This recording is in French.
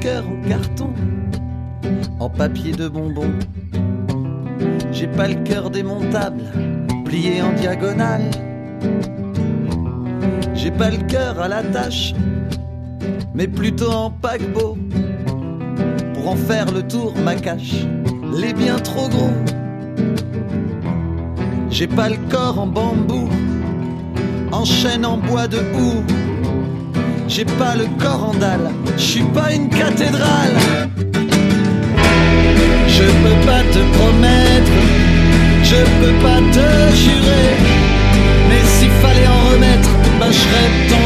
cœur en carton, en papier de bonbon. J'ai pas le cœur démontable, plié en diagonale. J'ai pas le cœur à la tâche, mais plutôt en paquebot. Pour en faire le tour, ma cache, les bien trop gros. J'ai pas le corps en bambou, en chêne en bois de houx. J'ai pas le corps en dalle, j'suis pas une cathédrale. Je peux pas te promettre, je peux pas te jurer, mais s'il fallait en remettre, ben je serais ton